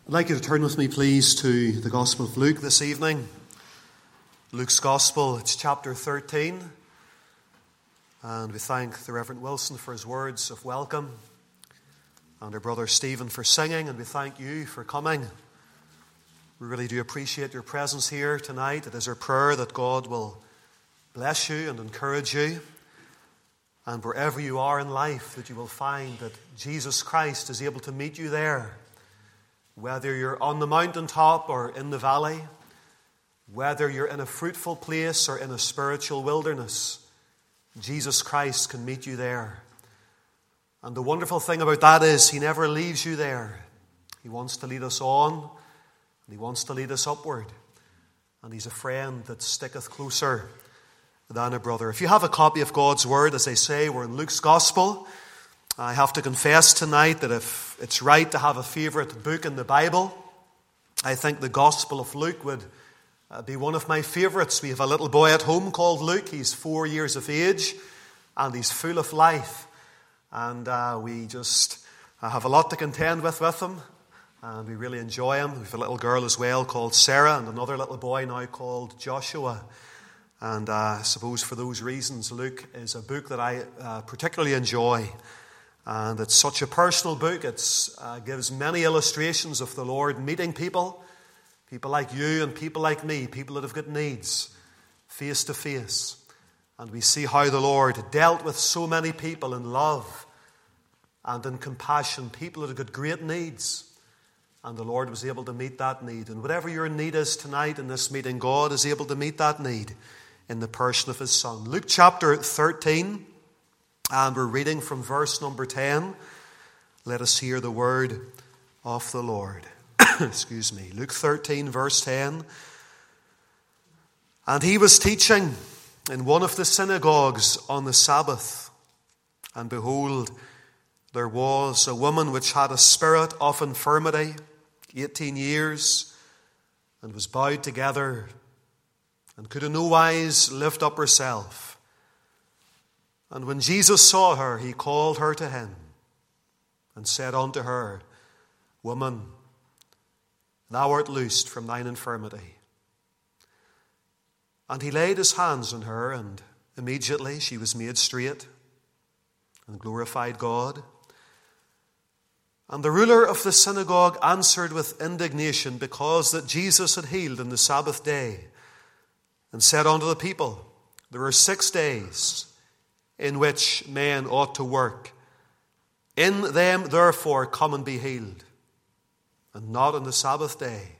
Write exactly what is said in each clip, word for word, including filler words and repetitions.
I'd like you to turn with me, please, to the Gospel of Luke this evening. Luke's Gospel, it's chapter thirteen. And we thank the Reverend Wilson for his words of welcome, and our brother Stephen for singing, and we thank you for coming. We really do appreciate your presence here tonight. It is our prayer that God will bless you and encourage you, and wherever you are in life, that you will find that Jesus Christ is able to meet you there. Whether you're on the mountaintop or in the valley, whether you're in a fruitful place or in a spiritual wilderness, Jesus Christ can meet you there. And the wonderful thing about that is He never leaves you there. He wants to lead us on, and He wants to lead us upward. And He's a friend that sticketh closer than a brother. If you have a copy of God's Word, as I say, we're in Luke's Gospel. I have to confess tonight that if it's right to have a favourite book in the Bible, I think the Gospel of Luke would be one of my favourites. We have a little boy at home called Luke. He's four years of age, and he's full of life. And uh, we just uh, have a lot to contend with with him, and we really enjoy him. We have a little girl as well called Sarah, and another little boy now called Joshua. And uh, I suppose for those reasons, Luke is a book that I uh, particularly enjoy. And it's such a personal book. It uh, gives many illustrations of the Lord meeting people. People like you and people like me. People that have got needs. Face to face. And we see how the Lord dealt with so many people in love and in compassion. People that have got great needs. And the Lord was able to meet that need. And whatever your need is tonight in this meeting, God is able to meet that need in the person of His Son. Luke chapter thirteen. And we're reading from verse number ten. Let us hear the word of the Lord. Excuse me. Luke thirteen, verse ten. And he was teaching in one of the synagogues on the Sabbath. And behold, there was a woman which had a spirit of infirmity, eighteen years, and was bowed together, and could in no wise lift up herself. And when Jesus saw her, He called her to Him, and said unto her, Woman, thou art loosed from thine infirmity. And He laid His hands on her, and immediately she was made straight, and glorified God. And the ruler of the synagogue answered with indignation, because that Jesus had healed on the Sabbath day, and said unto the people, There are six days in which men ought to work. In them, therefore, come and be healed, and not on the Sabbath day.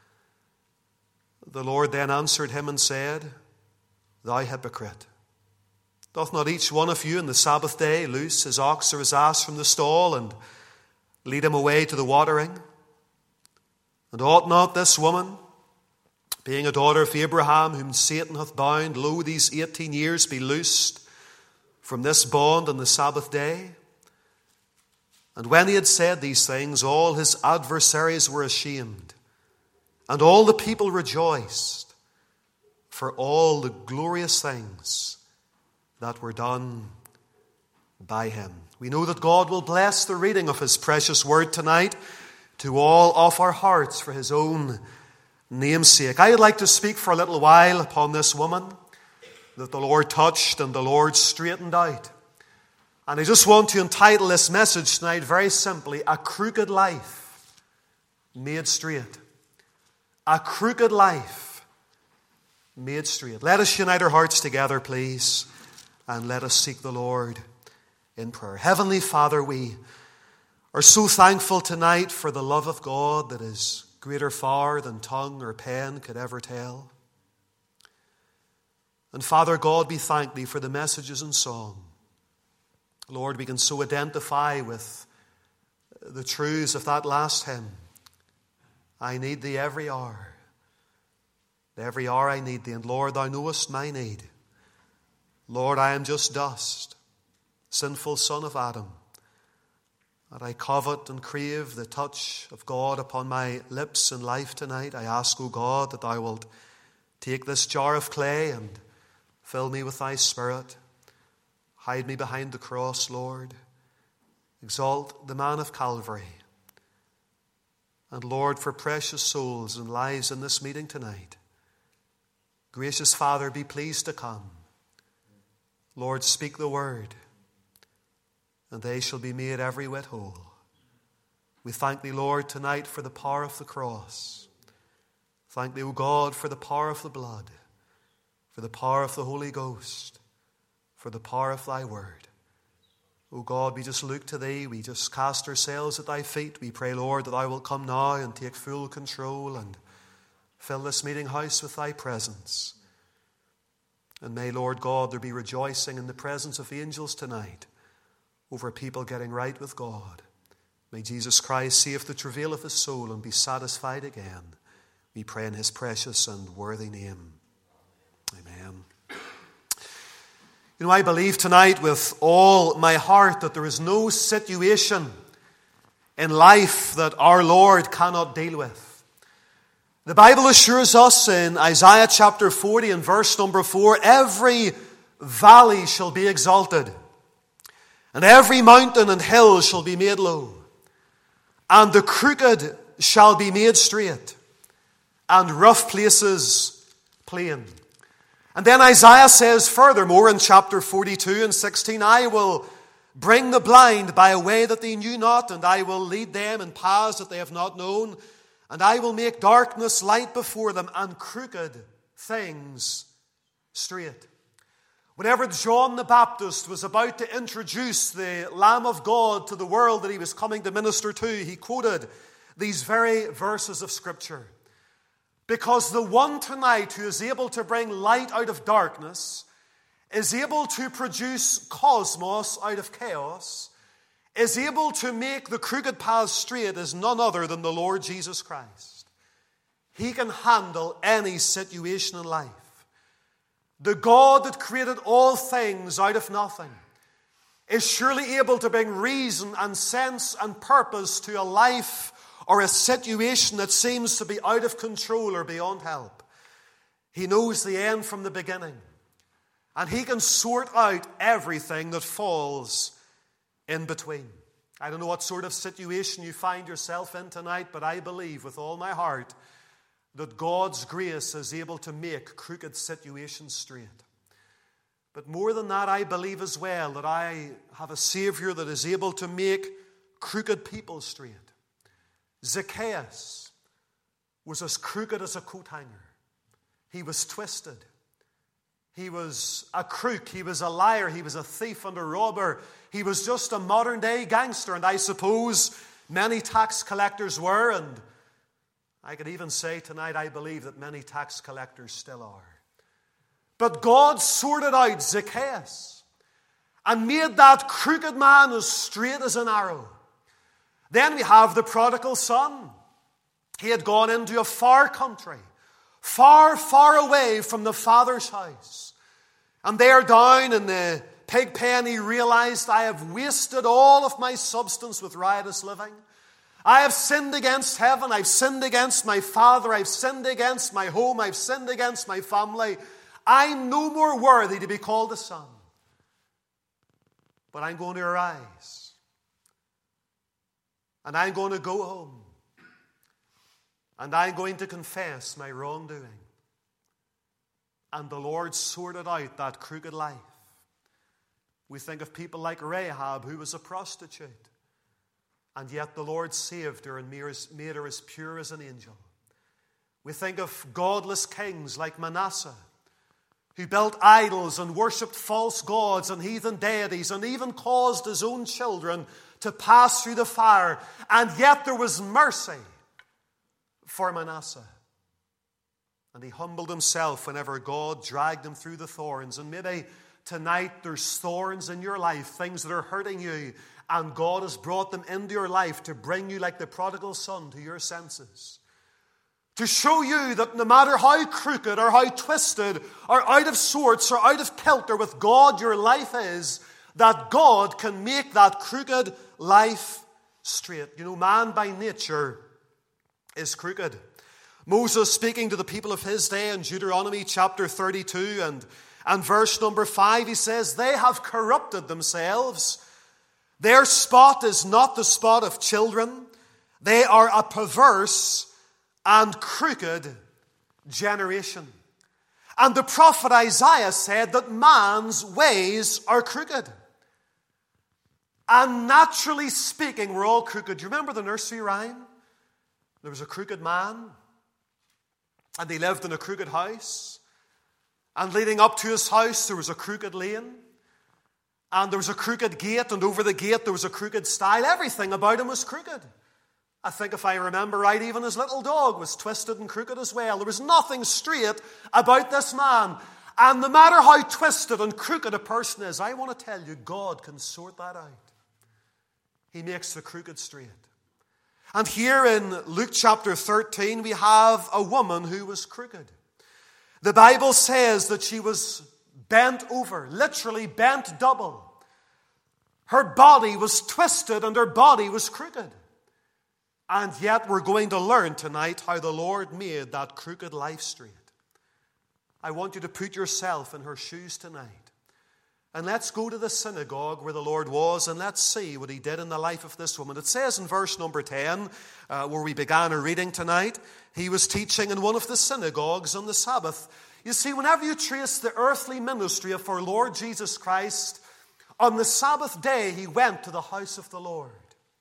The Lord then answered him and said, Thou hypocrite, doth not each one of you on the Sabbath day loose his ox or his ass from the stall, and lead him away to the watering? And ought not this woman, being a daughter of Abraham, whom Satan hath bound, lo, these eighteen years, be loosed from this bond on the Sabbath day? And when he had said these things, all his adversaries were ashamed, and all the people rejoiced for all the glorious things that were done by him. We know that God will bless the reading of His precious word tonight to all of our hearts for His own name's sake. I would like to speak for a little while upon this woman that the Lord touched and the Lord straightened out. And I just want to entitle this message tonight very simply, A Crooked Life Made Straight. A crooked life made straight. Let us unite our hearts together, please, and let us seek the Lord in prayer. Heavenly Father, we are so thankful tonight for the love of God that is greater far than tongue or pen could ever tell. And Father God, we thank Thee for the messages and song. Lord, we can so identify with the truths of that last hymn. I need Thee every hour. Every hour I need Thee. And Lord, Thou knowest my need. Lord, I am just dust, sinful son of Adam. And I covet and crave the touch of God upon my lips and life tonight. I ask, O God, that Thou wilt take this jar of clay and fill me with Thy Spirit. Hide me behind the cross, Lord. Exalt the man of Calvary. And Lord, for precious souls and lives in this meeting tonight, gracious Father, be pleased to come. Lord, speak the word, and they shall be made every whit whole. We thank thee, Lord, tonight for the power of the cross. Thank thee, O God, for the power of the blood, for the power of the Holy Ghost, for the power of thy word. O God, we just look to thee. We just cast ourselves at thy feet. We pray, Lord, that thou wilt come now and take full control and fill this meeting house with thy presence. And may, Lord God, there be rejoicing in the presence of angels tonight over people getting right with God. May Jesus Christ save the travail of his soul and be satisfied again. We pray in his precious and worthy name. Amen. You know, I believe tonight with all my heart that there is no situation in life that our Lord cannot deal with. The Bible assures us in Isaiah chapter forty and verse number four, every valley shall be exalted, and every mountain and hill shall be made low, and the crooked shall be made straight, and rough places plain. And then Isaiah says furthermore in chapter forty-two and sixteen, I will bring the blind by a way that they knew not, and I will lead them in paths that they have not known, and I will make darkness light before them, and crooked things straight. Whenever John the Baptist was about to introduce the Lamb of God to the world that he was coming to minister to, he quoted these very verses of Scripture. Because the one tonight who is able to bring light out of darkness, is able to produce cosmos out of chaos, is able to make the crooked paths straight, is none other than the Lord Jesus Christ. He can handle any situation in life. The God that created all things out of nothing is surely able to bring reason and sense and purpose to a life or a situation that seems to be out of control or beyond help. He knows the end from the beginning. And he can sort out everything that falls in between. I don't know what sort of situation you find yourself in tonight, but I believe with all my heart that God's grace is able to make crooked situations straight. But more than that, I believe as well that I have a Savior that is able to make crooked people straight. Zacchaeus was as crooked as a coat hanger. He was twisted. He was a crook. He was a liar. He was a thief and a robber. He was just a modern day gangster. And I suppose many tax collectors were. And I could even say tonight I believe that many tax collectors still are. But God sorted out Zacchaeus and made that crooked man as straight as an arrow. Then we have the prodigal son. He had gone into a far country, far, far away from the Father's house. And there down in the pig pen he realized, I have wasted all of my substance with riotous living. I have sinned against heaven. I've sinned against my Father. I've sinned against my home. I've sinned against my family. I'm no more worthy to be called a son. But I'm going to arise. And I'm going to go home. And I'm going to confess my wrongdoing. And the Lord sorted out that crooked life. We think of people like Rahab, who was a prostitute. And yet the Lord saved her and made her as pure as an angel. We think of godless kings like Manasseh, who built idols and worshipped false gods and heathen deities and even caused his own children to pass through the fire. And yet there was mercy for Manasseh. And he humbled himself whenever God dragged him through the thorns. And maybe tonight there's thorns in your life, things that are hurting you, and God has brought them into your life to bring you like the prodigal son to your senses. To show you that no matter how crooked or how twisted or out of sorts or out of kilter with God your life is, that God can make that crooked life straight. You know, man by nature is crooked. Moses, speaking to the people of his day in Deuteronomy chapter thirty-two and, and verse number five, he says, they have corrupted themselves. Their spot is not the spot of children, They are a perverse and crooked generation. And the prophet Isaiah said that man's ways are crooked. And naturally speaking, we're all crooked. Do you remember the nursery rhyme? There was a crooked man, and he lived in a crooked house. And leading up to his house, there was a crooked lane. And there was a crooked gate, and over the gate there was a crooked stile. Everything about him was crooked. I think if I remember right, even his little dog was twisted and crooked as well. There was nothing straight about this man. And no matter how twisted and crooked a person is, I want to tell you, God can sort that out. He makes the crooked straight. And here in Luke chapter thirteen, we have a woman who was crooked. The Bible says that she was bent over, literally bent double. Her body was twisted and her body was crooked. And yet we're going to learn tonight how the Lord made that crooked life straight. I want you to put yourself in her shoes tonight. And let's go to the synagogue where the Lord was, and let's see what he did in the life of this woman. It says in verse number ten, uh, where we began our reading tonight, he was teaching in one of the synagogues on the Sabbath. You see, whenever you trace the earthly ministry of our Lord Jesus Christ, on the Sabbath day he went to the house of the Lord.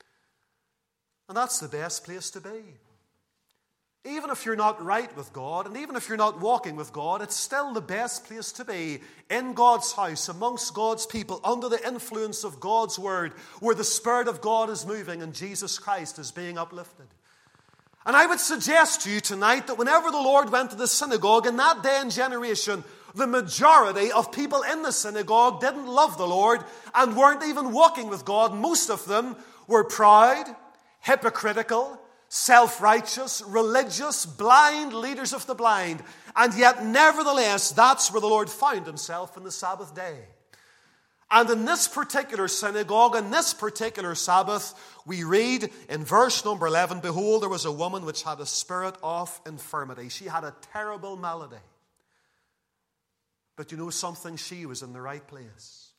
And that's the best place to be. Even if you're not right with God, and even if you're not walking with God, it's still the best place to be, in God's house, amongst God's people, under the influence of God's word, where the Spirit of God is moving and Jesus Christ is being uplifted. And I would suggest to you tonight that whenever the Lord went to the synagogue, in that day and generation, the majority of people in the synagogue didn't love the Lord and weren't even walking with God. Most of them were proud, hypocritical, self-righteous, religious, blind leaders of the blind. And yet, nevertheless, that's where the Lord found himself on the Sabbath day. And in this particular synagogue, on this particular Sabbath, we read in verse number eleven, behold, there was a woman which had a spirit of infirmity. She had a terrible malady. But you know something? She was in the right place.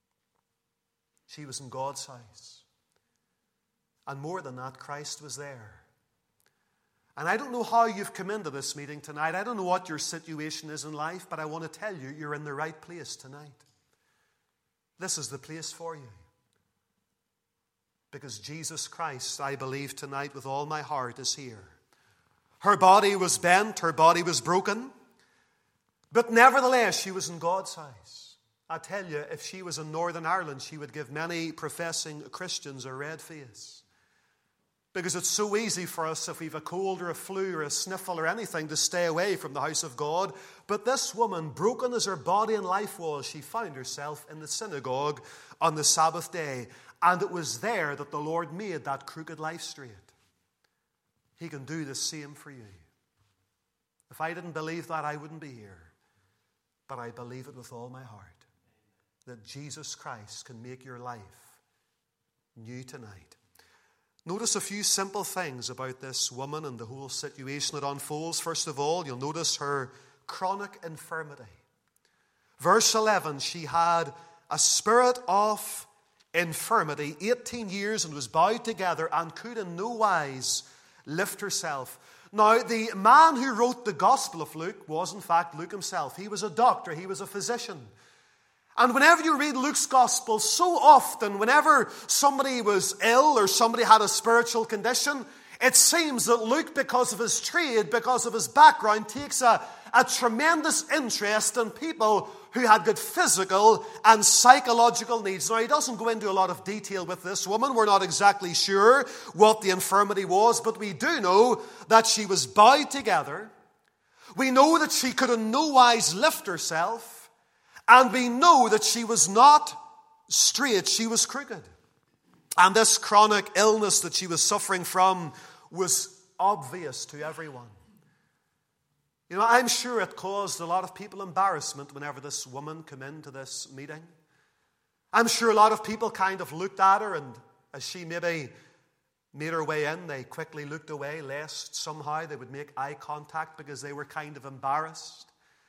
She was in God's house. And more than that, Christ was there. And I don't know how you've come into this meeting tonight. I don't know what your situation is in life, but I want to tell you, you're in the right place tonight. This is the place for you. Because Jesus Christ, I believe tonight with all my heart, is here. Her body was bent, her body was broken, but nevertheless, she was in God's house. I tell you, if she was in Northern Ireland, she would give many professing Christians a red face. Because it's so easy for us, if we've a cold or a flu or a sniffle or anything, to stay away from the house of God. But this woman, broken as her body and life was, she found herself in the synagogue on the Sabbath day. And it was there that the Lord made that crooked life straight. He can do the same for you. If I didn't believe that, I wouldn't be here. But I believe it with all my heart. That Jesus Christ can make your life new tonight. Notice a few simple things about this woman and the whole situation that unfolds. First of all, you'll notice her chronic infirmity. Verse eleven, she had a spirit of infirmity, eighteen years, and was bowed together and could in no wise lift herself. Now, the man who wrote the Gospel of Luke was in fact Luke himself. He was a doctor, he was a physician. And whenever you read Luke's Gospel, so often, whenever somebody was ill or somebody had a spiritual condition, it seems that Luke, because of his trade, because of his background, takes a, a tremendous interest in people who had good physical and psychological needs. Now, he doesn't go into a lot of detail with this woman. We're not exactly sure what the infirmity was, but we do know that she was bowed together. We know that she could in no wise lift herself. And we know that she was not straight, she was crooked. And this chronic illness that she was suffering from was obvious to everyone. You know, I'm sure it caused a lot of people embarrassment whenever this woman came into this meeting. I'm sure a lot of people kind of looked at her, and as she maybe made her way in, they quickly looked away, lest somehow they would make eye contact because they were kind of embarrassed.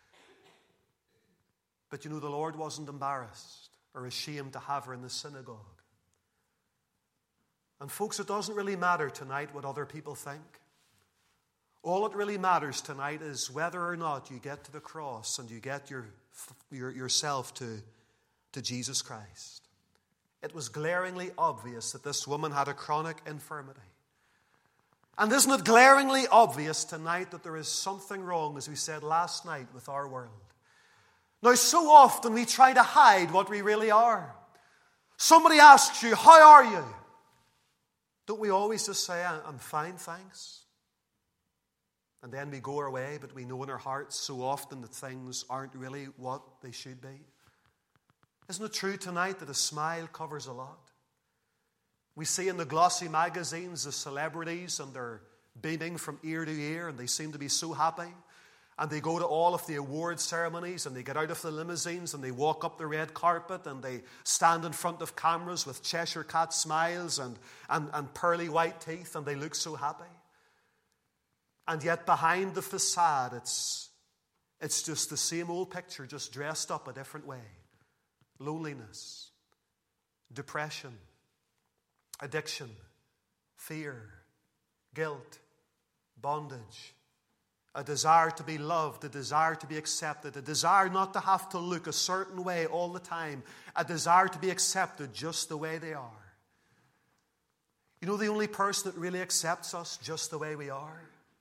But you know, the Lord wasn't embarrassed or ashamed to have her in the synagogue. And folks, it doesn't really matter tonight what other people think. All that really matters tonight is whether or not you get to the cross and you get your, your, yourself to, to Jesus Christ. It was glaringly obvious that this woman had a chronic infirmity. And isn't it glaringly obvious tonight that there is something wrong, as we said last night, with our world? Now, so often we try to hide what we really are. Somebody asks you, how are you? Don't we always just say, I'm fine, thanks? And then we go our way, but we know in our hearts so often that things aren't really what they should be. Isn't it true tonight that a smile covers a lot? We see in the glossy magazines the celebrities, and they're beaming from ear to ear, and they seem to be so happy. And they go to all of the award ceremonies, and they get out of the limousines, and they walk up the red carpet, and they stand in front of cameras with Cheshire cat smiles and, and, and pearly white teeth, and they look so happy. And yet behind the facade, it's, it's just the same old picture, just dressed up a different way. Loneliness, depression, addiction, fear, guilt, bondage, a desire to be loved, a desire to be accepted, a desire not to have to look a certain way all the time, a desire to be accepted just the way they are. You know the only person that really accepts us just the way we are?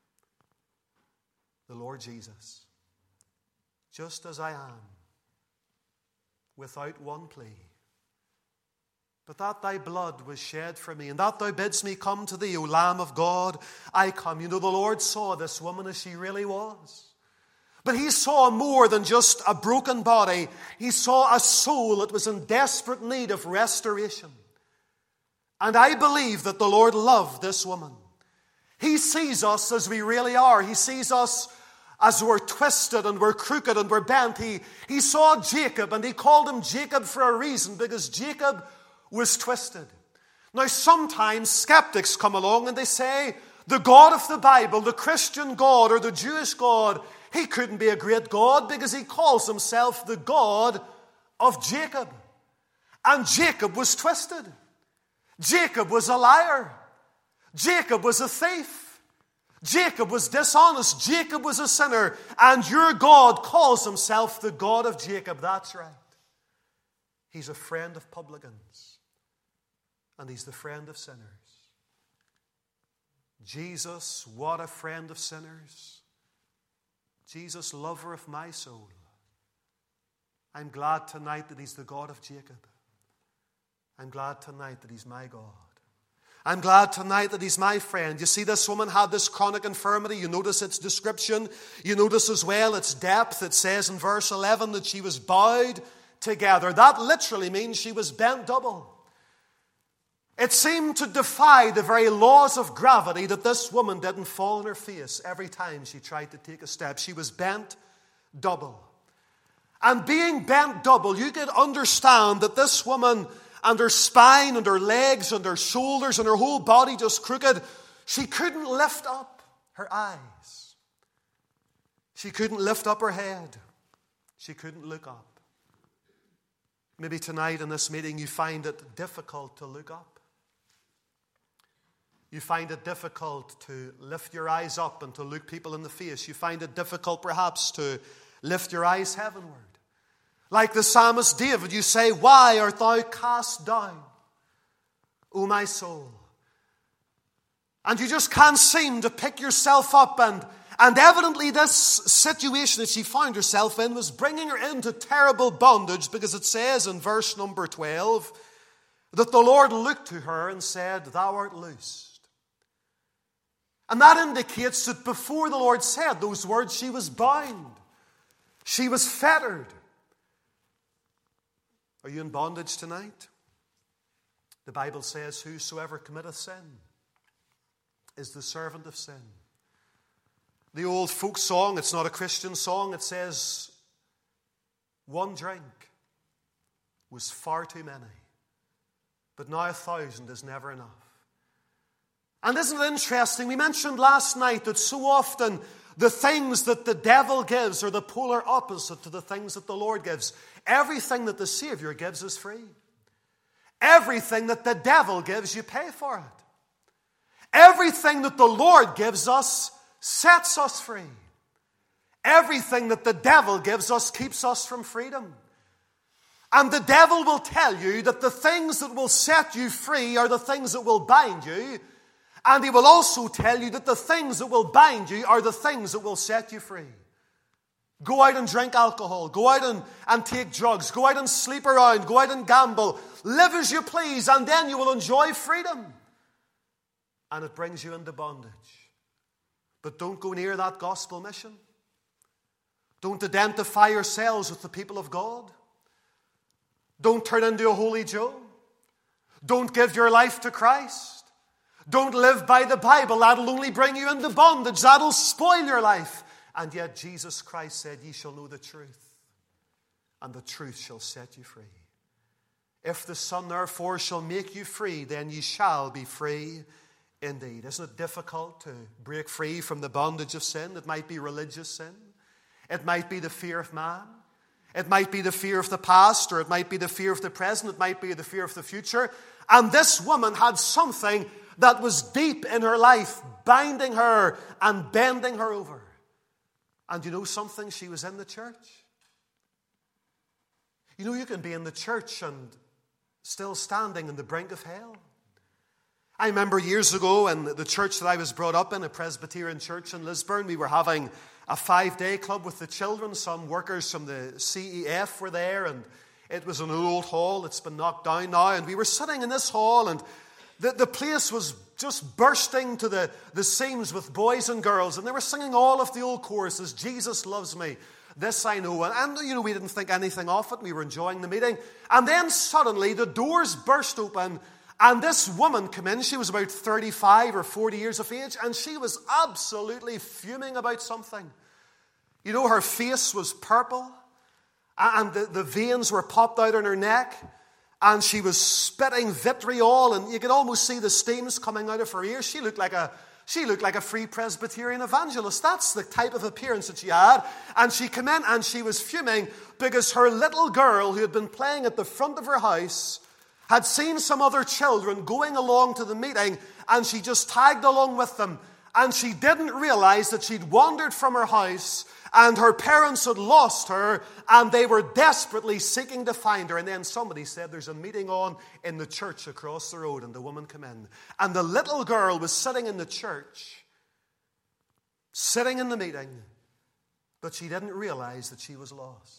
The Lord Jesus. Just as I am, without one plea. But that thy blood was shed for me, and that thou bidst me come to thee, O Lamb of God, I come. You know, the Lord saw this woman as she really was. But he saw more than just a broken body. He saw a soul that was in desperate need of restoration. And I believe that the Lord loved this woman. He sees us as we really are. He sees us as we're twisted and we're crooked and we're bent. He, he saw Jacob, and he called him Jacob for a reason, because Jacob was twisted. Now, sometimes skeptics come along and they say, the God of the Bible, the Christian God or the Jewish God, he couldn't be a great God because he calls himself the God of Jacob. And Jacob was twisted. Jacob was a liar. Jacob was a thief. Jacob was dishonest. Jacob was a sinner. And your God calls himself the God of Jacob. That's right. He's a friend of publicans. And he's the friend of sinners. Jesus, what a friend of sinners. Jesus, lover of my soul. I'm glad tonight that he's the God of Jacob. I'm glad tonight that he's my God. I'm glad tonight that he's my friend. You see, this woman had this chronic infirmity. You notice its description. You notice as well its depth. It says in verse eleven that she was bowed together. That literally means she was bent double. It seemed to defy the very laws of gravity that this woman didn't fall on her face every time she tried to take a step. She was bent double. And being bent double, you could understand that this woman, and her spine and her legs and her shoulders and her whole body just crooked, she couldn't lift up her eyes. She couldn't lift up her head. She couldn't look up. Maybe tonight in this meeting you find it difficult to look up. You find it difficult to lift your eyes up and to look people in the face. You find it difficult perhaps to lift your eyes heavenward. Like the psalmist David, you say, why art thou cast down, O my soul? And you just can't seem to pick yourself up. And, and evidently this situation that she found herself in was bringing her into terrible bondage, because it says in verse number twelve that the Lord looked to her and said, thou art loosed. And that indicates that before the Lord said those words, she was bound. She was fettered. Are you in bondage tonight? The Bible says, whosoever committeth sin is the servant of sin. The old folk song, it's not a Christian song, it says, one drink was far too many, but now a thousand is never enough. And isn't it interesting? We mentioned last night that so often the things that the devil gives are the polar opposite to the things that the Lord gives. Everything that the Savior gives is free. everything that the devil gives, you pay for it. Everything that the Lord gives us sets us free. Everything that the devil gives us keeps us from freedom. And the devil will tell you that the things that will set you free are the things that will bind you. And he will also tell you that the things that will bind you are the things that will set you free. Go out and drink alcohol. Go out and, and take drugs. Go out and sleep around. Go out and gamble. Live as you please, and then you will enjoy freedom. And it brings you into bondage. But don't go near that gospel mission. Don't identify yourselves with the people of God. Don't turn into a holy Joe. Don't give your life to Christ. Don't live by the Bible. That'll only bring you into bondage. That'll spoil your life. And yet Jesus Christ said, ye shall know the truth, and the truth shall set you free. If the Son therefore shall make you free, then ye shall be free indeed. Isn't it difficult to break free from the bondage of sin? It might be religious sin. It might be the fear of man. It might be the fear of the past, or it might be the fear of the present. It might be the fear of the future. And this woman had something that was deep in her life, binding her and bending her over. And you know something? She was in the church. You know, you can be in the church and still standing on the brink of hell. I remember years ago in the church that I was brought up in, a Presbyterian church in Lisburn, we were having a five-day club with the children. Some workers from the C E F were there, and it was an old hall. It's been knocked down now. And we were sitting in this hall, and the, the place was just bursting to the, the seams with boys and girls. And they were singing all of the old choruses, Jesus loves me, this I know. And, and, you know, we didn't think anything of it. We were enjoying the meeting. And then suddenly the doors burst open, and this woman came in. She was about thirty-five or forty years of age, and she was absolutely fuming about something. You know, her face was purple, and the, the veins were popped out on her neck, and she was spitting vitriol, and you could almost see the steams coming out of her ears. She looked like a she looked like a free Presbyterian evangelist. That's the type of appearance that she had. And she came in, and she was fuming because her little girl, who had been playing at the front of her house, had seen some other children going along to the meeting, and she just tagged along with them. And she didn't realize that she'd wandered from her house, and her parents had lost her, and they were desperately seeking to find her. And then somebody said, there's a meeting on in the church across the road, and the woman came in. And the little girl was sitting in the church, sitting in the meeting, but she didn't realize that she was lost.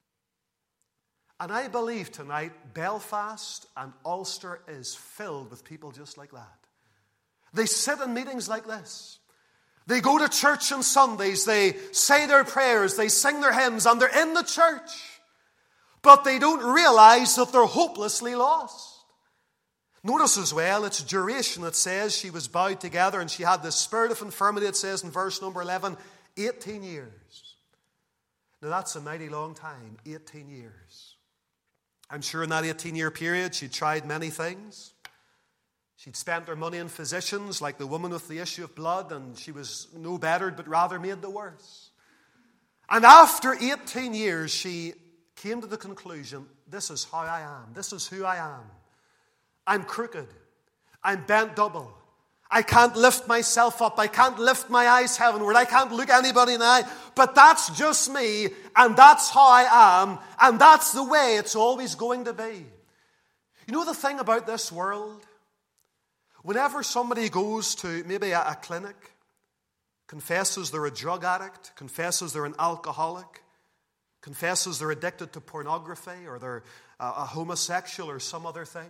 And I believe tonight Belfast and Ulster is filled with people just like that. They sit in meetings like this. They go to church on Sundays. They say their prayers. They sing their hymns. And they're in the church. But they don't realize that they're hopelessly lost. Notice as well, it's duration that says she was bowed together and she had the spirit of infirmity, it says in verse number eleven, eighteen years. Now that's a mighty long time, eighteen years. I'm sure in that eighteen-year period she'd tried many things. She'd spent her money on physicians like the woman with the issue of blood, and she was no bettered but rather made the worse. And after eighteen years she came to the conclusion, this is how I am. This is who I am. I'm crooked. I'm bent double. I can't lift myself up. I can't lift my eyes heavenward. I can't look anybody in the eye. But that's just me, and that's how I am, and that's the way it's always going to be. You know the thing about this world? Whenever somebody goes to maybe a, a clinic, confesses they're a drug addict, confesses they're an alcoholic, confesses they're addicted to pornography, or they're a, a homosexual or some other thing,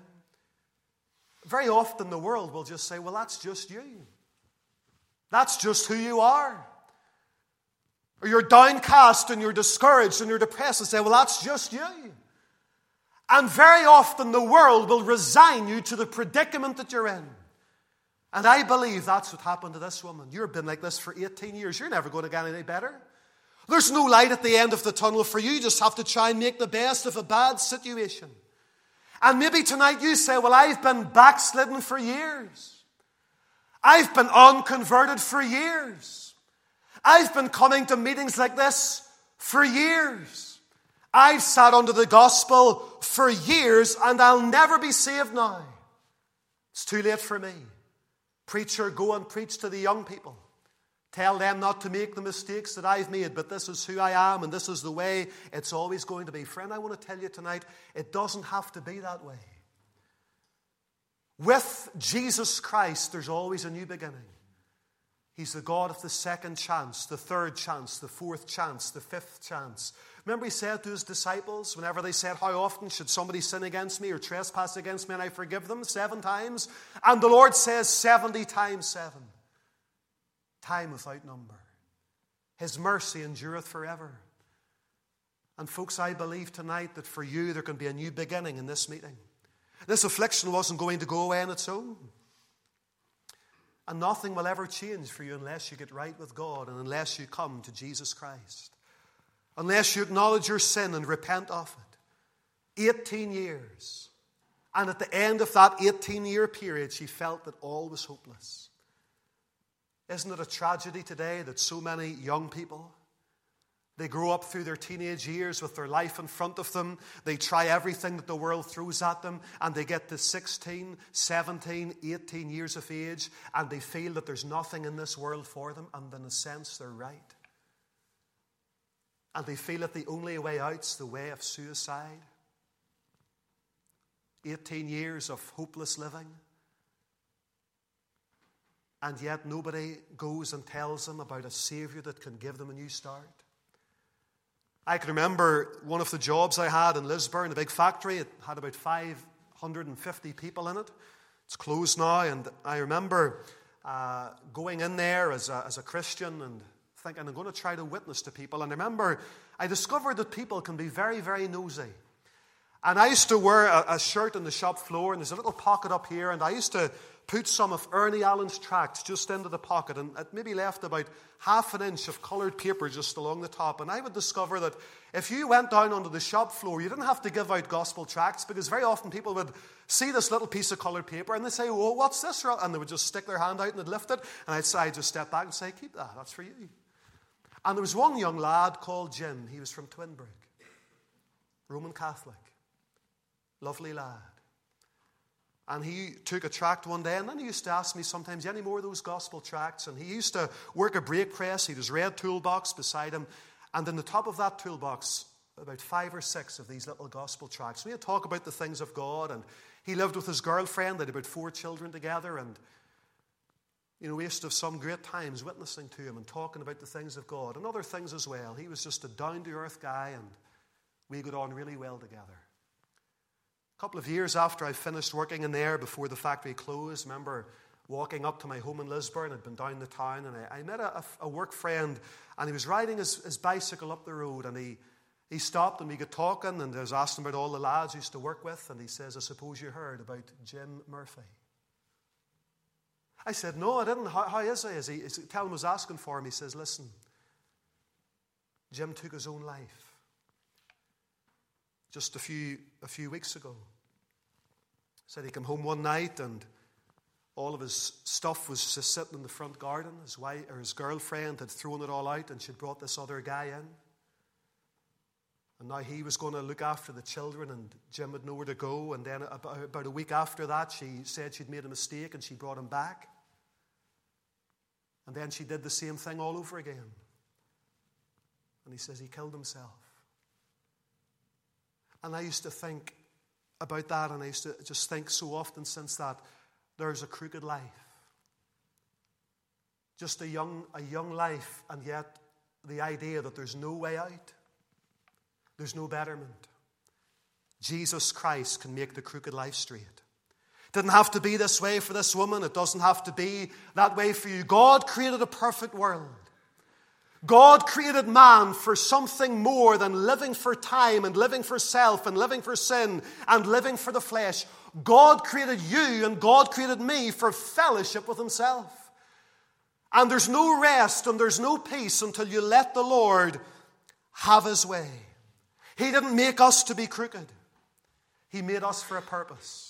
very often the world will just say, well, that's just you. That's just who you are. Or you're downcast and you're discouraged and you're depressed and say, well, that's just you. And very often the world will resign you to the predicament that you're in. And I believe that's what happened to this woman. You've been like this for eighteen years. You're never going to get any better. There's no light at the end of the tunnel for you. You just have to try and make the best of a bad situation. And maybe tonight you say, well, I've been backslidden for years. I've been unconverted for years. I've been coming to meetings like this for years. I've sat under the gospel for years and I'll never be saved now. It's too late for me. Preacher, go and preach to the young people. Tell them not to make the mistakes that I've made, but this is who I am and this is the way it's always going to be. Friend, I want to tell you tonight, it doesn't have to be that way. With Jesus Christ, there's always a new beginning. He's the God of the second chance, the third chance, the fourth chance, the fifth chance. Remember he said to his disciples, whenever they said, how often should somebody sin against me or trespass against me and I forgive them? Seven times. And the Lord says seventy times seven. Time without number. His mercy endureth forever. And folks, I believe tonight that for you there can be a new beginning in this meeting. This affliction wasn't going to go away on its own. And nothing will ever change for you unless you get right with God and unless you come to Jesus Christ. Unless you acknowledge your sin and repent of it. eighteen years. And at the end of that eighteen-year period, she felt that all was hopeless. Isn't it a tragedy today that so many young people, they grow up through their teenage years with their life in front of them. They try everything that the world throws at them. And they get to sixteen, seventeen, eighteen years of age. And they feel that there's nothing in this world for them. And in a sense, they're right. And they feel that the only way out's the way of suicide. eighteen years of hopeless living. And yet nobody goes and tells them about a Savior that can give them a new start. I can remember one of the jobs I had in Lisburn, a big factory. It had about five hundred fifty people in it. It's closed now. And I remember uh, going in there as a, as a Christian and thinking, I'm going to try to witness to people. And I remember I discovered that people can be very, very nosy. And I used to wear a, a shirt on the shop floor, and there's a little pocket up here, and I used to put some of Ernie Allen's tracts just into the pocket, and it maybe left about half an inch of coloured paper just along the top. And I would discover that if you went down onto the shop floor, you didn't have to give out gospel tracts, because very often people would see this little piece of coloured paper and they'd say, oh, what's this? And they would just stick their hand out and they'd lift it, and I'd say, I'd just step back and say, keep that, that's for you. And there was one young lad called Jim. He was from Twinbrook, Roman Catholic, lovely lad. And he took a tract one day, and then he used to ask me sometimes, any more of those gospel tracts? And he used to work a brake press. He had his red toolbox beside him. And in the top of that toolbox, about five or six of these little gospel tracts. We had talk about the things of God. And he lived with his girlfriend. They had about four children together. And, you know, we used to have some great times witnessing to him and talking about the things of God and other things as well. He was just a down-to-earth guy, and we got on really well together. A couple of years after I finished working in there, before the factory closed, I remember walking up to my home in Lisburn. I'd been down the town, and I, I met a, a work friend, and he was riding his, his bicycle up the road, and he, he stopped, and we got talking, and I was asking about all the lads I used to work with, and he says, I suppose you heard about Jim Murphy. I said, no, I didn't. How, how is he? Is he? Is he? Tell him I was asking for him. He says, listen, Jim took his own life just a few a few weeks ago. Said he came home one night and all of his stuff was just sitting in the front garden. His wife or his girlfriend had thrown it all out, and she'd brought this other guy in. And now he was going to look after the children, and Jim had nowhere to go. And then about, about a week after that, she said she'd made a mistake, and she brought him back. And then she did the same thing all over again. And he says he killed himself. And I used to think about that, and I used to just think so often since that, there's a crooked life. Just a young, a young life, and yet the idea that there's no way out. There's no betterment. Jesus Christ can make the crooked life straight. It didn't have to be this way for this woman. It doesn't have to be that way for you. God created a perfect world. God created man for something more than living for time and living for self and living for sin and living for the flesh. God created you and God created me for fellowship with himself. And there's no rest and there's no peace until you let the Lord have his way. He didn't make us to be crooked. He made us for a purpose.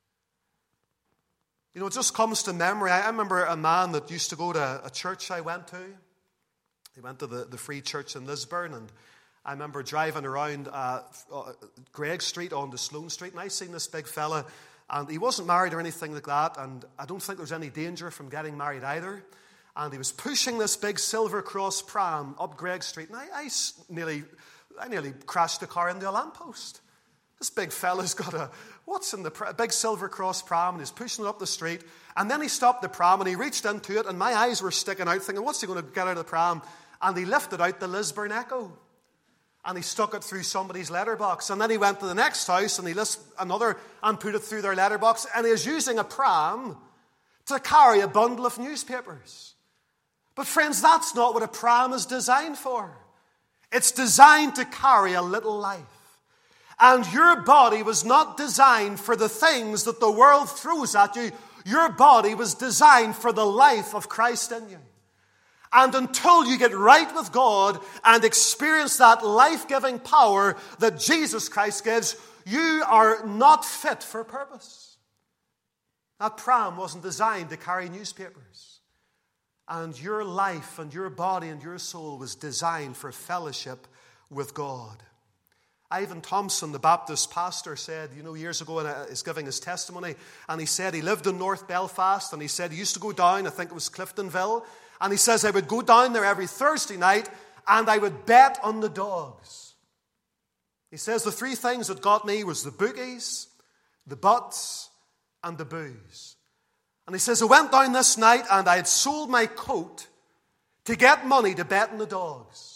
You know, it just comes to memory. I remember a man that used to go to a church I went to. He went to the, the free church in Lisburn, and I remember driving around uh, Greg Street onto Sloane Street, and I seen this big fella, and he wasn't married or anything like that, and I don't think there was any danger from getting married either. And he was pushing this big Silver Cross pram up Greg Street, and I, I nearly, I nearly crashed the car into a lamppost. This big fella's got a, what's in the pr- big Silver Cross pram, and he's pushing it up the street. And then he stopped the pram, and he reached into it, and my eyes were sticking out, thinking, what's he going to get out of the pram? And he lifted out the Lisburn Echo. And he stuck it through somebody's letterbox. And then he went to the next house, and he listed another, and put it through their letterbox. And he was using a pram to carry a bundle of newspapers. But friends, that's not what a pram is designed for. It's designed to carry a little life. And your body was not designed for the things that the world throws at you. Your body was designed for the life of Christ in you. And until you get right with God and experience that life-giving power that Jesus Christ gives, you are not fit for purpose. That pram wasn't designed to carry newspapers. And your life and your body and your soul was designed for fellowship with God. Ivan Thompson, the Baptist pastor, said, you know, years ago, and he's giving his testimony, and he said he lived in North Belfast, and he said he used to go down, I think it was Cliftonville, and he says, I would go down there every Thursday night, and I would bet on the dogs. He says the three things that got me was the bookies, the butts, and the booze. And he says, I went down this night, and I had sold my coat to get money to bet on the dogs.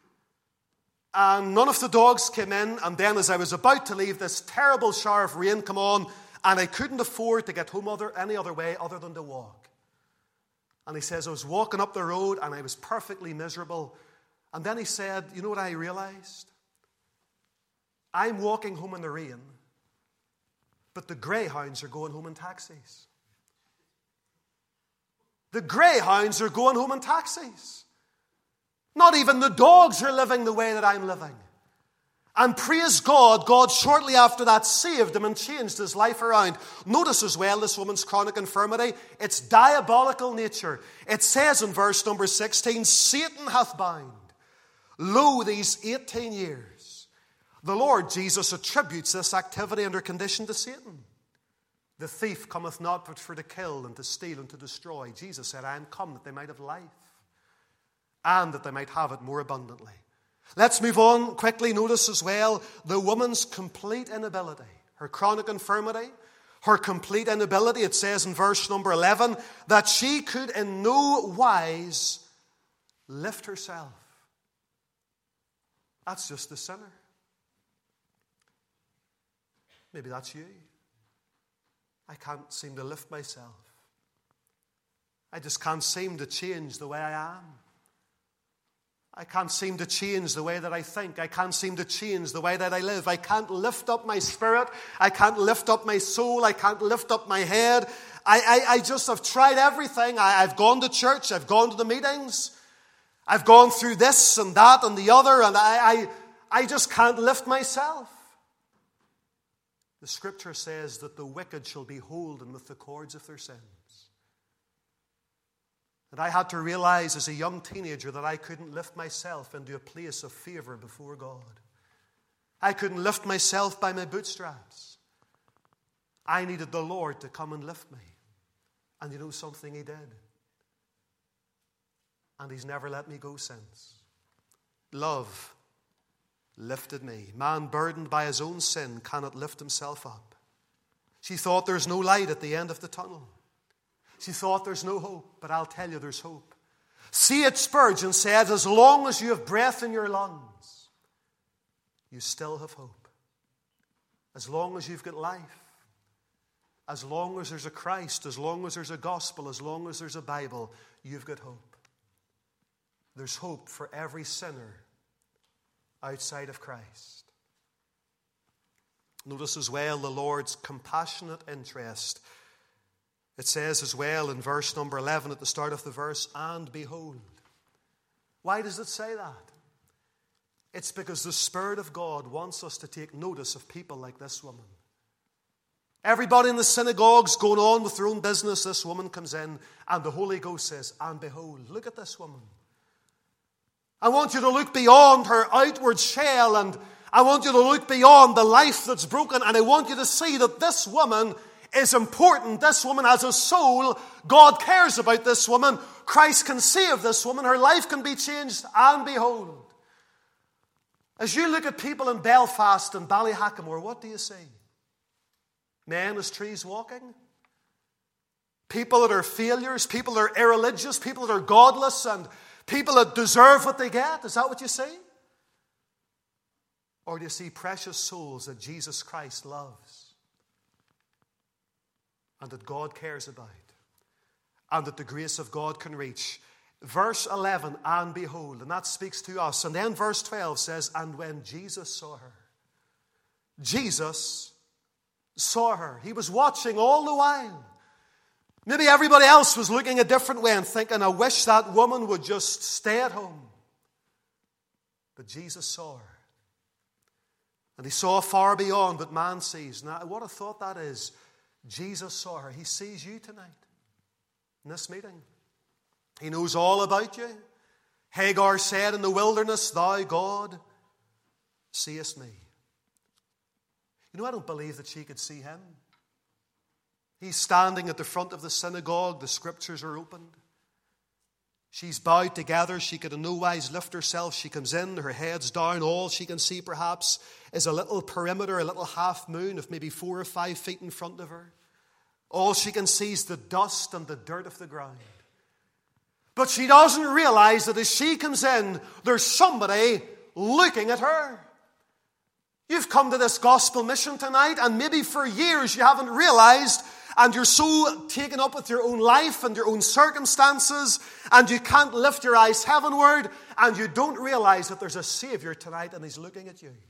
And none of the dogs came in, and then as I was about to leave, this terrible shower of rain came on, and I couldn't afford to get home other, any other way other than to walk. And he says, I was walking up the road, and I was perfectly miserable. And then he said, you know what I realized? I'm walking home in the rain, but the greyhounds are going home in taxis. The greyhounds are going home in taxis. Not even the dogs are living the way that I'm living. And praise God, God shortly after that saved him and changed his life around. Notice as well this woman's chronic infirmity. It's diabolical nature. It says in verse number sixteen, Satan hath bound. Lo, these eighteen years. The Lord Jesus attributes this activity and her condition to Satan. The thief cometh not but for to kill and to steal and to destroy. Jesus said, I am come that they might have life, and that they might have it more abundantly. Let's move on quickly. Notice as well the woman's complete inability, her chronic infirmity, her complete inability. It says in verse number eleven that she could in no wise lift herself. That's just the sinner. Maybe that's you. I can't seem to lift myself. I just can't seem to change the way I am. I can't seem to change the way that I think. I can't seem to change the way that I live. I can't lift up my spirit. I can't lift up my soul. I can't lift up my head. I, I, I just have tried everything. I, I've gone to church. I've gone to the meetings. I've gone through this and that and the other, and I, I, I just can't lift myself. The scripture says that the wicked shall be holden with the cords of their sins. And I had to realize as a young teenager that I couldn't lift myself into a place of favor before God. I couldn't lift myself by my bootstraps. I needed the Lord to come and lift me. And you know something? He did. And he's never let me go since. Love lifted me. Man burdened by his own sin cannot lift himself up. She thought there's no light at the end of the tunnel. She thought there's no hope, but I'll tell you there's hope. C H Spurgeon said, as long as you have breath in your lungs, you still have hope. As long as you've got life, as long as there's a Christ, as long as there's a gospel, as long as there's a Bible, you've got hope. There's hope for every sinner outside of Christ. Notice as well the Lord's compassionate interest. It says as well in verse number eleven at the start of the verse, and behold. Why does it say that? It's because the Spirit of God wants us to take notice of people like this woman. Everybody in the synagogue's going on with their own business. This woman comes in and the Holy Ghost says, and behold, look at this woman. I want you to look beyond her outward shell, and I want you to look beyond the life that's broken, and I want you to see that this woman is important. This woman has a soul. God cares about this woman. Christ can save this woman. Her life can be changed, and behold, as you look at people in Belfast and Ballyhackamore, what do you see? Men as trees walking? People that are failures, people that are irreligious, people that are godless, and people that deserve what they get? Is that what you see? Or do you see precious souls that Jesus Christ loves and that God cares about and that the grace of God can reach? Verse eleven, and behold, and that speaks to us. And then verse twelve says, and when Jesus saw her, Jesus saw her. He was watching all the while. Maybe everybody else was looking a different way and thinking, I wish that woman would just stay at home. But Jesus saw her. And he saw far beyond what man sees. Now, what a thought that is. Jesus saw her. He sees you tonight in this meeting. He knows all about you. Hagar said in the wilderness, thou, God, seest me. You know, I don't believe that she could see him. He's standing at the front of the synagogue. The scriptures are opened. She's bowed together. She could in no wise lift herself. She comes in, her head's down. All she can see perhaps is a little perimeter, a little half moon of maybe four or five feet in front of her. All she can see is the dust and the dirt of the ground. But she doesn't realize that as she comes in, there's somebody looking at her. You've come to this gospel mission tonight, and maybe for years you haven't realized, and you're so taken up with your own life and your own circumstances, and you can't lift your eyes heavenward, and you don't realize that there's a Savior tonight and he's looking at you.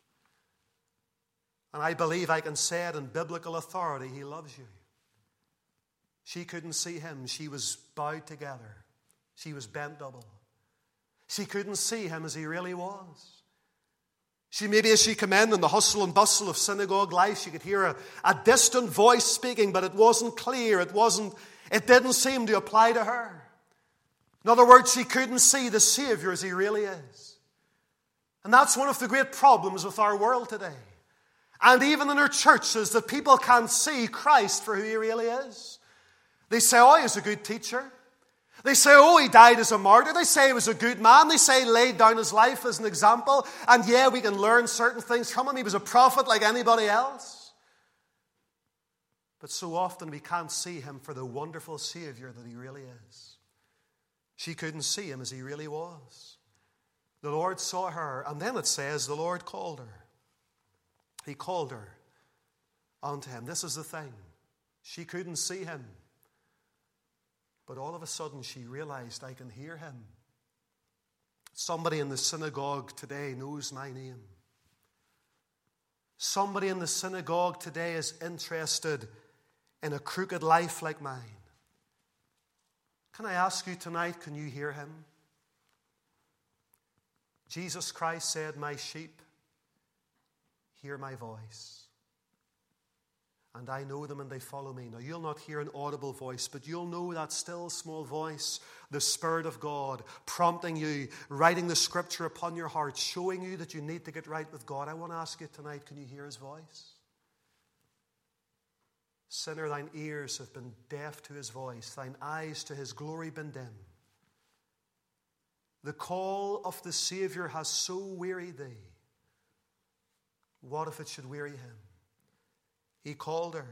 And I believe I can say it in biblical authority, he loves you. She couldn't see him. She was bowed together. She was bent double. She couldn't see him as he really was. She maybe as she came in in the hustle and bustle of synagogue life, she could hear a, a distant voice speaking, but it wasn't clear. It wasn't, it didn't seem to apply to her. In other words, she couldn't see the Savior as he really is. And that's one of the great problems with our world today. And even in our churches, that people can't see Christ for who he really is. They say, oh, he's a good teacher. They say, oh, he died as a martyr. They say he was a good man. They say he laid down his life as an example. And yeah, we can learn certain things from him. He was a prophet like anybody else. But so often we can't see him for the wonderful Savior that he really is. She couldn't see him as he really was. The Lord saw her, and then it says the Lord called her. He called her unto him. This is the thing. She couldn't see him. But all of a sudden she realized, I can hear him. Somebody in the synagogue today knows my name. Somebody in the synagogue today is interested in a crooked life like mine. Can I ask you tonight, can you hear him? Jesus Christ said, my sheep hear my voice. And I know them and they follow me. Now, you'll not hear an audible voice, but you'll know that still small voice, the Spirit of God, prompting you, writing the Scripture upon your heart, showing you that you need to get right with God. I want to ask you tonight, can you hear his voice? Sinner, thine ears have been deaf to his voice, thine eyes to his glory been dim. The call of the Savior has so wearied thee. What if it should weary him? He called her,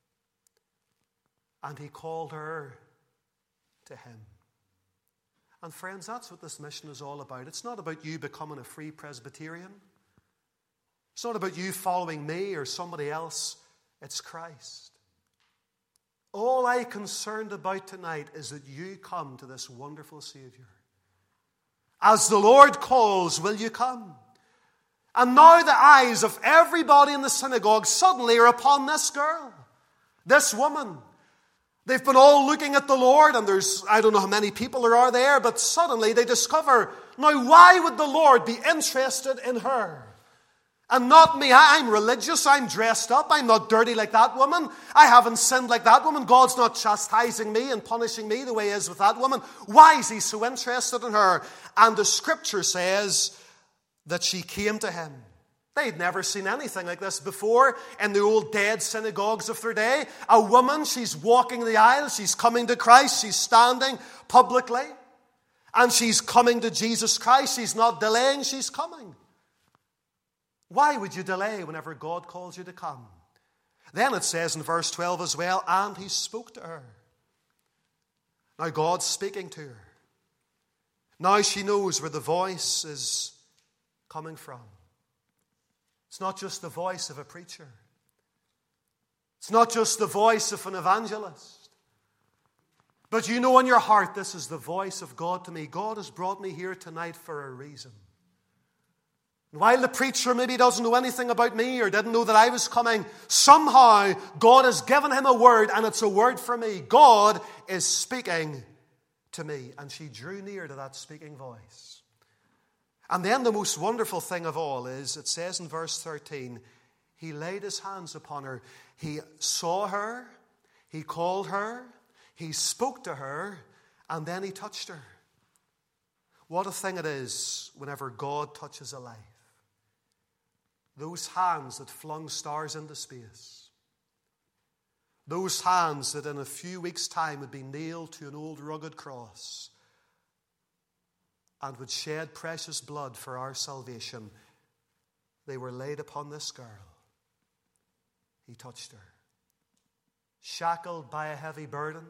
and he called her to him. And friends, that's what this mission is all about. It's not about you becoming a free Presbyterian. It's not about you following me or somebody else. It's Christ. All I'm concerned about tonight is that you come to this wonderful Savior. As the Lord calls, will you come? And now the eyes of everybody in the synagogue suddenly are upon this girl, this woman. They've been all looking at the Lord, and there's, I don't know how many people there are there, but suddenly they discover, now why would the Lord be interested in her? And not me. I'm religious. I'm dressed up. I'm not dirty like that woman. I haven't sinned like that woman. God's not chastising me and punishing me the way he is with that woman. Why is he so interested in her? And the scripture says that she came to him. They'd never seen anything like this before in the old dead synagogues of their day. A woman, she's walking the aisle. She's coming to Christ. She's standing publicly. And she's coming to Jesus Christ. She's not delaying. She's coming. Why would you delay whenever God calls you to come? Then it says in verse twelve as well, and he spoke to her. Now God's speaking to her. Now she knows where the voice is coming from. It's not just the voice of a preacher. It's not just the voice of an evangelist. But you know in your heart, this is the voice of God to me. God has brought me here tonight for a reason. And while the preacher maybe doesn't know anything about me or didn't know that I was coming, somehow God has given him a word, and it's a word for me. God is speaking to me. And she drew near to that speaking voice. And then the most wonderful thing of all is, it says in verse thirteen, he laid his hands upon her. He saw her, he called her, he spoke to her, and then he touched her. What a thing it is whenever God touches a life. Those hands that flung stars into space. Those hands that in a few weeks' time would be nailed to an old rugged cross and would shed precious blood for our salvation. They were laid upon this girl. He touched her. Shackled by a heavy burden,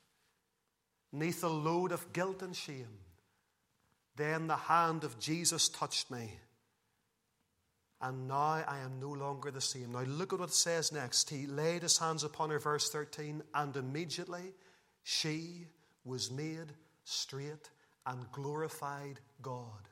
neath a load of guilt and shame, then the hand of Jesus touched me. And now I am no longer the same. Now look at what it says next. He laid his hands upon her, verse thirteen, and immediately she was made straight and glorified God.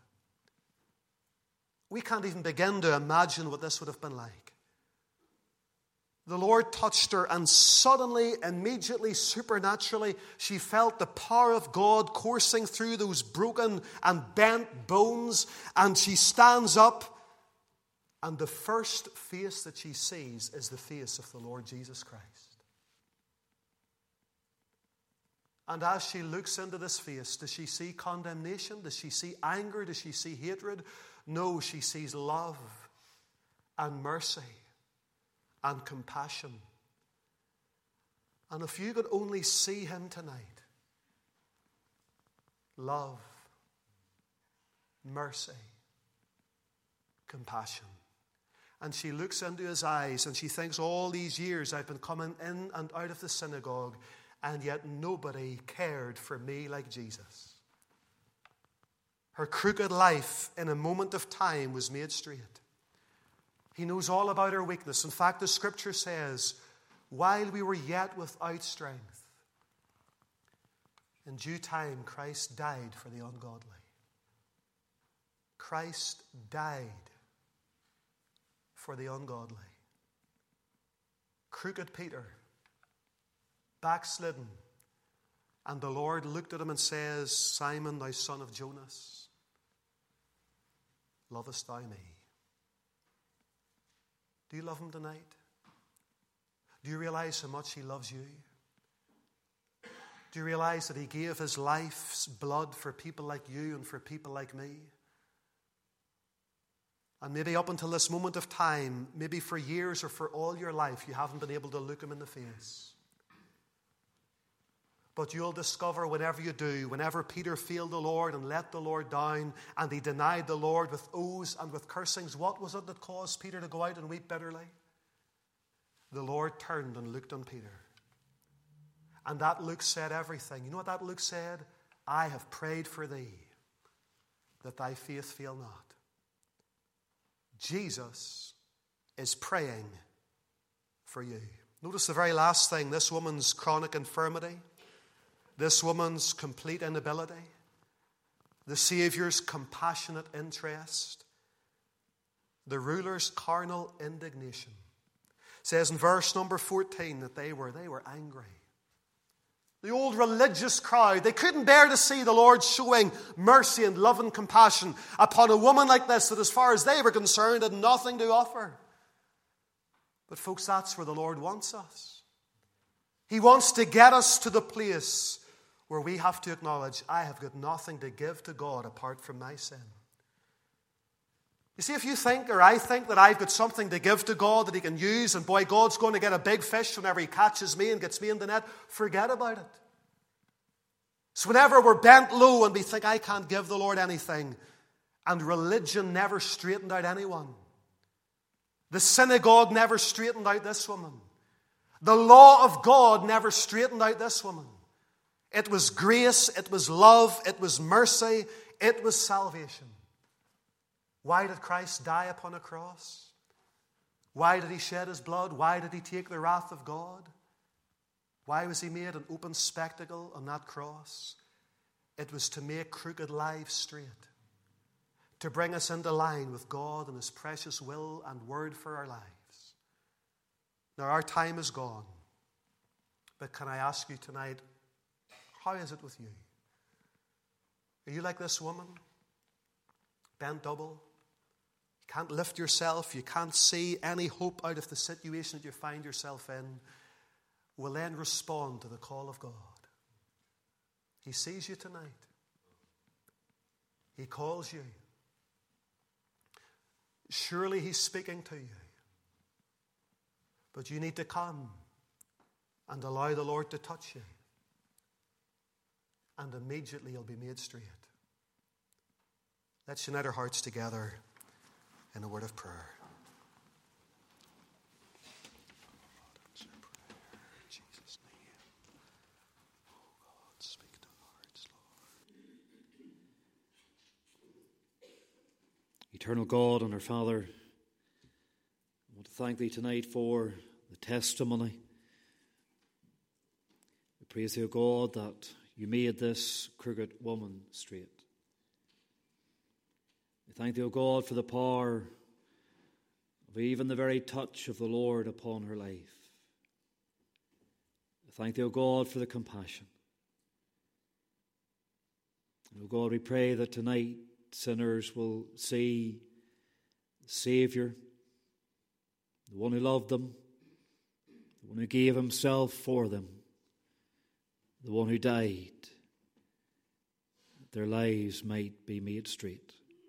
We can't even begin to imagine what this would have been like. The Lord touched her, and suddenly, immediately, supernaturally, she felt the power of God coursing through those broken and bent bones, and she stands up. And the first face that she sees is the face of the Lord Jesus Christ. And as she looks into this face, does she see condemnation? Does she see anger? Does she see hatred? No, she sees love and mercy and compassion. And if you could only see him tonight, love, mercy, compassion. And she looks into his eyes and she thinks, all these years I've been coming in and out of the synagogue, and yet nobody cared for me like Jesus. Her crooked life in a moment of time was made straight. He knows all about her weakness. In fact, the scripture says, while we were yet without strength, in due time Christ died for the ungodly. Christ died for the ungodly. Crooked Peter, backslidden, and the Lord looked at him and says, Simon, thou son of Jonas, lovest thou me? Do you love him tonight? Do you realize how much he loves you? Do you realize that he gave his life's blood for people like you and for people like me? And maybe up until this moment of time, maybe for years or for all your life, you haven't been able to look him in the face. But you'll discover whenever you do, whenever Peter failed the Lord and let the Lord down, and he denied the Lord with oaths and with cursings, what was it that caused Peter to go out and weep bitterly? The Lord turned and looked on Peter. And that look said everything. You know what that look said? I have prayed for thee, that thy faith fail not. Jesus is praying for you. Notice the very last thing, this woman's chronic infirmity, this woman's complete inability, the Savior's compassionate interest, the ruler's carnal indignation. It says in verse number fourteen that they were, they were angry. The old religious crowd, they couldn't bear to see the Lord showing mercy and love and compassion upon a woman like this that, as far as they were concerned, had nothing to offer. But folks, that's where the Lord wants us. He wants to get us to the place where we have to acknowledge, I have got nothing to give to God apart from my sin. You see, if you think, or I think, that I've got something to give to God that He can use, and boy, God's going to get a big fish whenever He catches me and gets me in the net, forget about it. So whenever we're bent low and we think, I can't give the Lord anything, and religion never straightened out anyone. The synagogue never straightened out this woman. The law of God never straightened out this woman. It was grace, it was love, it was mercy, it was salvation. Why did Christ die upon a cross? Why did He shed His blood? Why did He take the wrath of God? Why was He made an open spectacle on that cross? It was to make crooked lives straight, to bring us into line with God and His precious will and word for our lives. Now, our time is gone, but can I ask you tonight, how is it with you? Are you like this woman? Bent double? You can't lift yourself. You can't see any hope out of the situation that you find yourself in. Well, then respond to the call of God. He sees you tonight. He calls you. Surely He's speaking to you. But you need to come and allow the Lord to touch you. And immediately you'll be made straight. Let's unite our hearts together in a word of prayer. In Jesus' name. Oh God, speak to our hearts, Lord. Eternal God and our Father, I want to thank Thee tonight for the testimony. We praise Thee, O God, that You made this crooked woman straight. We thank Thee, O God, for the power of even the very touch of the Lord upon her life. We thank Thee, O God, for the compassion. And, O God, we pray that tonight sinners will see the Saviour, the one who loved them, the one who gave Himself for them, the one who died, that their lives might be made straight.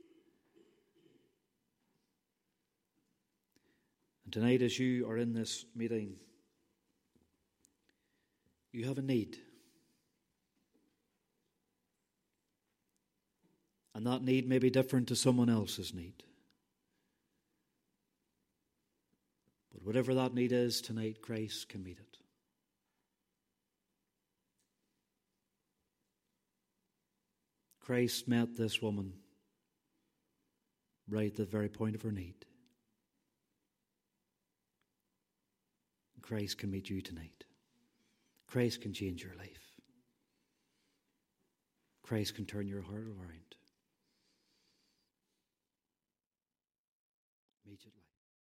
And tonight, as you are in this meeting, you have a need. And that need may be different to someone else's need. But whatever that need is tonight, Christ can meet it. Christ met this woman right at the very point of her need. Christ can meet you tonight. Christ can change your life. Christ can turn your heart around. Immediately.